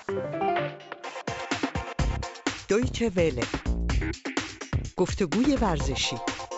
دویچه وله، گفتگوی ورزشی.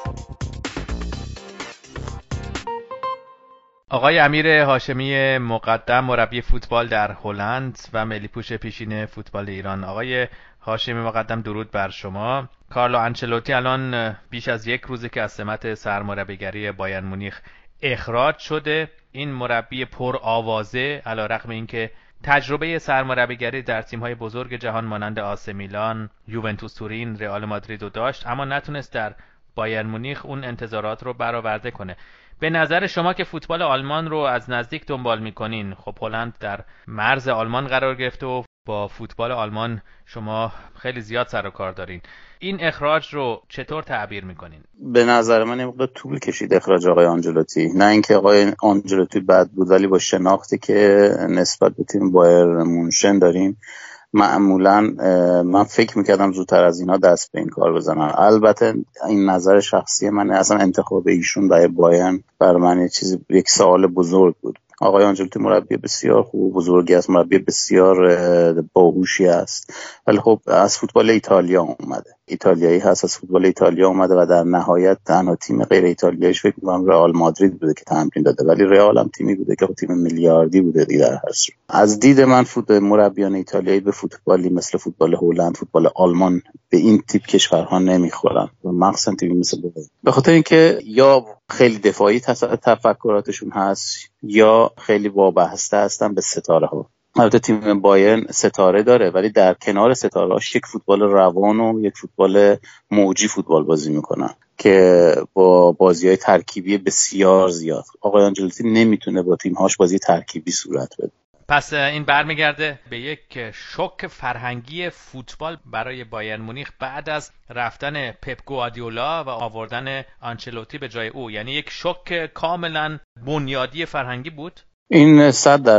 آقای امیر هاشمی مقدم، مربی فوتبال در هلند و ملی‌پوش پیشین فوتبال ایران. آقای هاشمی مقدم، درود بر شما. کارلو آنچلوتی الان بیش از یک روزه که از سمت سرمربیگری بایرن مونیخ اخراج شده. این مربی پر آوازه، علیرغم اینکه تجربه سرمربیگری در تیم‌های بزرگ جهان مانند آس میلان، یوونتوس تورین، رئال مادرید رو داشت، اما نتونست در بایرن مونیخ اون انتظارات رو برآورده کنه. به نظر شما که فوتبال آلمان رو از نزدیک دنبال میکنین، خب هلند در مرز آلمان قرار گرفته و با فوتبال آلمان شما خیلی زیاد سر و کار دارین، این اخراج رو چطور تعبیر میکنین؟ به نظر من این طول کشید اخراج آقای آنجلوتی. نه اینکه آقای آنجلوتی بد بود، ولی با شناختی که نسبت به تیم بایر مونشن داریم، معمولا من فکر میکردم زودتر از اینا دست به این کار بزنن. البته این نظر شخصی منه، اصلا انتخاب ایشون برای بایرن بر من یک سوال بزرگ بود. آقای آنجلوتی مربی بسیار خوب و بزرگی است، مربی بسیار باهوشی است، ولی خب از فوتبال ایتالیا اومده، ایتالیایی هست، از فوتبال ایتالیا اومده و در نهایت تنها تیم غیر ایتالیاییش فکر می‌کنم رئال مادرید بوده که تمرین داده، ولی رئال هم تیمی بوده که تیم میلیاردی بوده دیگه. در هر صورت از دید من مربیان ایتالیایی به فوتبالی مثل فوتبال هلند، فوتبال آلمان به این تیپ کشورها نمیخورن، و مخصوصا تیمی مثل به خاطر اینکه یا خیلی دفاعی تفکراتشون هست یا خیلی وابسته هستن به ستاره ها. البته تیم بایرن ستاره داره، ولی در کنار ستاره هاش یک فوتبال روان و یک فوتبال موجی فوتبال بازی میکنن که با بازی‌های ترکیبی بسیار زیاد. آقای آنجلوتی نمیتونه با تیم‌هاش بازی ترکیبی صورت بده. پس این برمیگرده به یک شوک فرهنگی فوتبال برای بایرن مونیخ بعد از رفتن پپ گواردیولا و آوردن آنچلوتی به جای او، یعنی یک شوک کاملا بنیادی فرهنگی بود. این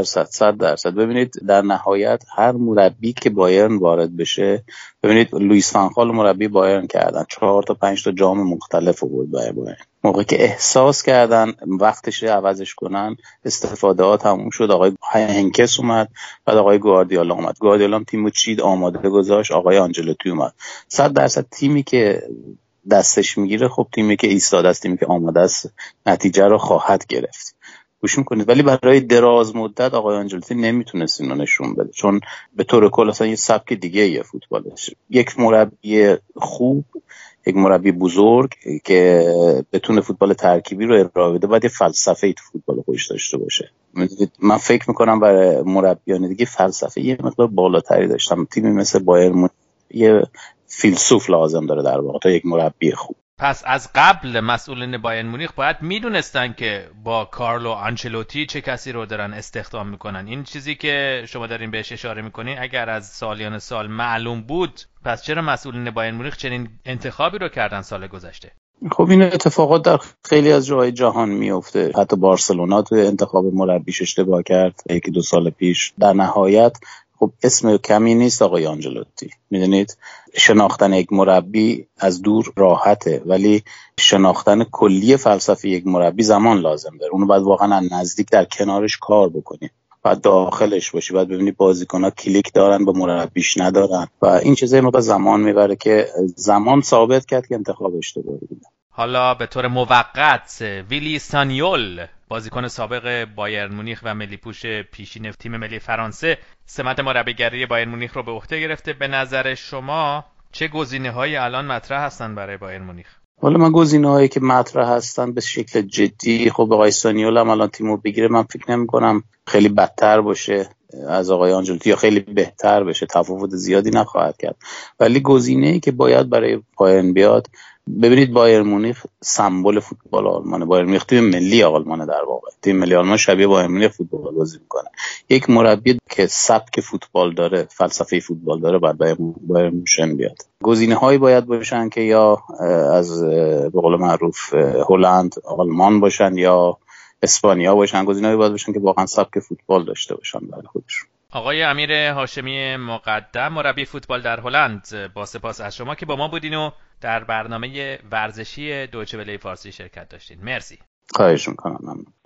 100%. ببینید در نهایت هر مربی که بایرن وارد بشه، ببینید لوئیس فان خال مربی بایرن کردن 4 تا 5 تا جام مختلف آورد برای بایرن. موقعی که احساس کردن وقتشه عوضش کنن، استفاده ها تموم شد، آقای هنکس اومد، بعد آقای گواردیولا اومد، گواردیولا هم تیمو چید، آماده گذاشت، آقای آنجلوتی اومد. 100% تیمی که دستش میگیره، خب تیمی که ایستاده است، تیمی که آماده است، نتیجه رو خواهد گرفت. گوش میکنید. ولی برای دراز مدت آقای آنجلوتی نمیتونست اینو نشون بده، چون به طور کل اصلا یه سبک دیگه یه فوتبالش. یک مربی خوب، یک مربی بزرگ که بتونه فوتبال ترکیبی رو ارائه بده، باید یه فلسفه‌ای تو فوتبال خودش داشته باشه. من فکر میکنم برای مربیان دیگه فلسفه یه مقدار بالاتری داشتم. تیمی مثل بایرن یه فیلسوف لازم داره در واقع تا یک مربی خوب. پس از قبل مسئولین بایرن مونیخ باید میدونستن که با کارلو آنچلوتی چه کسی رو دارن استخدام میکنن. این چیزی که شما دارین بهش اشاره میکنین اگر از سالیان سال معلوم بود، پس چرا مسئولین بایرن مونیخ چنین انتخابی رو کردن سال گذشته؟ خب این اتفاقات در خیلی از جاهای جهان میفته. حتی بارسلونا تو انتخاب مربیش اشتباه کرد 1-2 سال پیش. در نهایت خب اسم کمی نیست آقای آنجلوتی. میدونید شناختن یک مربی از دور راحته، ولی شناختن کلی فلسفه یک مربی زمان لازم داره. اونو باید واقعا از نزدیک در کنارش کار بکنی، باید داخلش باشی، باید ببینی بازیکن‌ها کلیک دارن با مربیش ندارن، و این چیزایی مقدار زمان میبره که زمان ثابت کرد که انتخاب اشتباهی بوده. حالا به طور موقت ویلی سانیول، بازیکن سابق بایرن مونیخ و ملی‌پوش پیشین تیم ملی فرانسه، سمت مربیگری بایرن مونیخ رو به عهده گرفته. به نظر شما چه گزینه‌هایی الان مطرح هستن برای بایرن مونیخ؟ حالا من گزینه‌هایی که مطرح هستن به شکل جدی، خب آقای سانیول هم الان تیمو بگیره، من فکر نمی‌کنم خیلی بدتر باشه از آقای آنجلوتی یا خیلی بهتر بشه، تفاوت زیادی نخواهد کرد. ولی گزینه‌ای که باید برای بایرن بیاد، ببینید بایرن مونیخ سمبل فوتبال آلمانه. بایرن مونیخ تیم ملی آلمانه، در واقع تیم ملی آلمان شبیه بایرن مونیخ فوتبال بازی میکنه. یک مربی که سبک فوتبال داره، فلسفه فوتبال داره، بعد بایرن مونشن بیاد. گزینه‌هایی باید باشن که یا از به قول معروف هلند، آلمان باشن یا اسپانیا باشن. گزینه‌ای باید باشن که واقعا سبک فوتبال داشته باشن برای خودشون. آقای امیر هاشمی مقدم، مربی فوتبال در هلند، با سپاس از شما که با ما بودین و در برنامه ورزشی دویچه وله فارسی شرکت داشتین. مرسی. خواهش می‌کنم.